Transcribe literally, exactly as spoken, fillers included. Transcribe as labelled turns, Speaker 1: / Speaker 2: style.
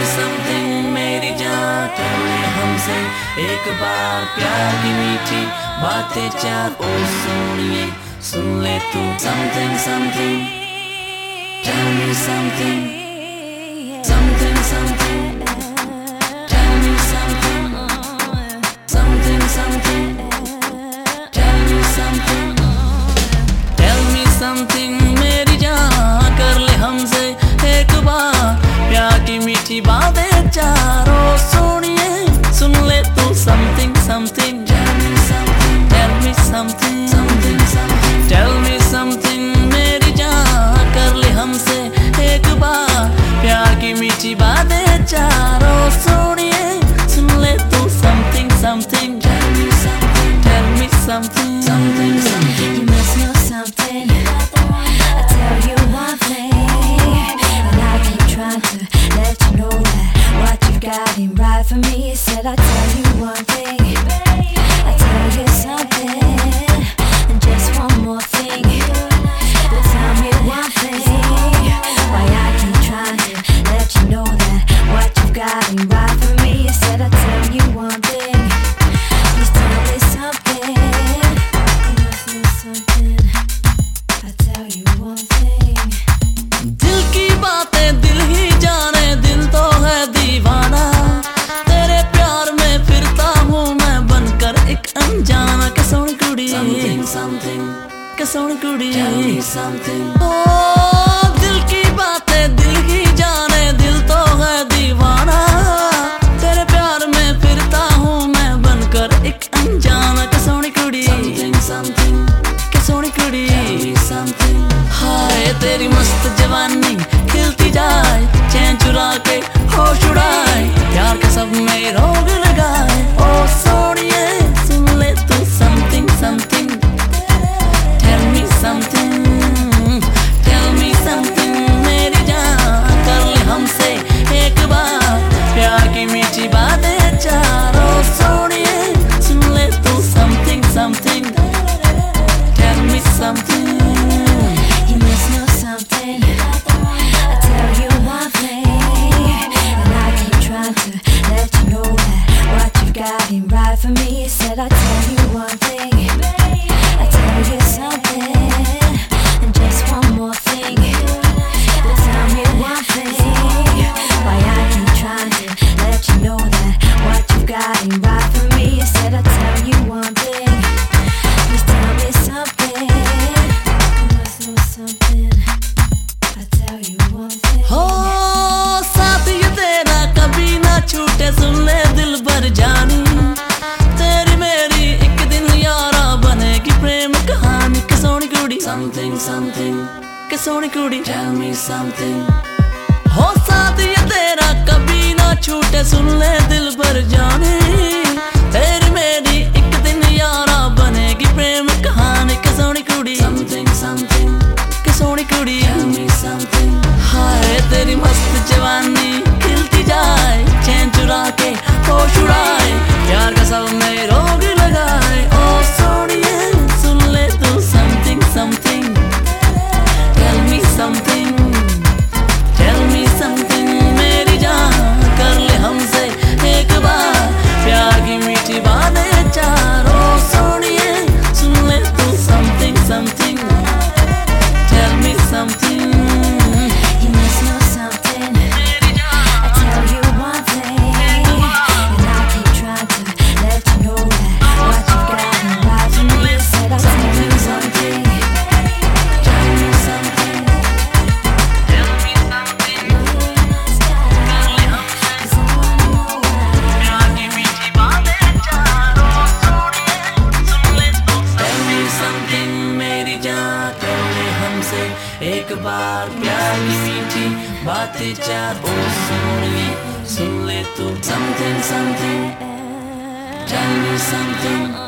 Speaker 1: something मेरी जान कर ले हमसे एक बार प्यार की मीठी बातें चार ओ सोनिए सुन ले तू something something tell me something something something tell me something something something tell me something tell me something मेरी जान कर ले हमसे एक बार प्यार की मीठी बातें चारों सोनिए सुन ले तू something something tell me something tell me something something something tell me something मेरी जान कर ले हमसे एक बार प्यार की मीठी बातें चारों सोनिए सुन ले तू something something tell me something tell me something something something
Speaker 2: You must know something. I tell you one thing, and I keep trying to let you know that what you got ain't right for me. Said I tell you one thing, I tell you something, and just one more thing. But tell me one thing, why I keep trying to let you know that what you got ain't right for me. Said I tell you one thing, please tell me something. You must know something. I tell you one thing.
Speaker 1: दिल की बातें दिल ही जाने दिल तो है दीवाना तेरे प्यार में फिरता हूँ मैं बनकर एक अनजाना के सोनी कुड़ी something something के सोनी कुड़ी tell me something ओ दिल की बातें दिल ही जाने दिल तो है दीवाना तेरे प्यार में फिरता हूँ मैं बनकर एक अनजाना के सोनी कुड़ी something something के सोनी कुड़ी tell me something हाय तेरी मस्त जवानी खिलती जाए चैन चुरा के होश उड़ाए प्यार का सब में रोग लगाए ओ सोनिए सुन ले तू something something tell me something tell me something मेरी जान कर ले हमसे एक बार प्यार की मीठी बातें चारों सोनिए सुन ले तू something something tell me something
Speaker 2: You must know something. I tell you one thing, and I keep trying to let you know that what you got ain't right for me. Said I tell you one thing, I tell you something, and just one more thing. But tell me one thing, why I keep trying to let you know that what you got ain't right for me. Said I tell you one thing, please tell me something. You must know something. I tell you one thing.
Speaker 1: हो साथ ये तेरा कभी ना छूटे सुन ले दिल भर जानी तेरी मेरी एक दिन यारा बनेगी प्रेम कहानी के सोनी कुड़ी something something के सोनी कुड़ी tell me something हो साथ ये तेरा कभी ना छूटे सुन ले दिल भर जानी तेरी मेरी एक दिन यारा बनेगी प्रेम कहानी के सोनी कुड़ी something something के सोनी कुड़ी tell me something हाय तेरी मस्त जवानी खिलती जाए चैन चुरा के होश उड़ाए प्यार का सब में रोग लगाए ओ सोनिए सुन ले तू something something tell me something tell me something मेरी जान कर ले हमसे एक बार प्यार की मीठी बातें चारों सोनिए सुन ले तू something something tell me something
Speaker 2: You must know something. I tell you one thing, and I keep trying to let you know that what you got ain't right for me. Said I tell you something.
Speaker 1: tell me something tell me something कर ले हमसे
Speaker 2: Cause I wanna know why.
Speaker 1: प्यार की मीठी बातें चारों सोनिए सुन ले तू tell me something मेरी जान कर ले हमसे एक बार प्यार की मीठी बातें चारों सोनिए सुन ले तू something something tell me something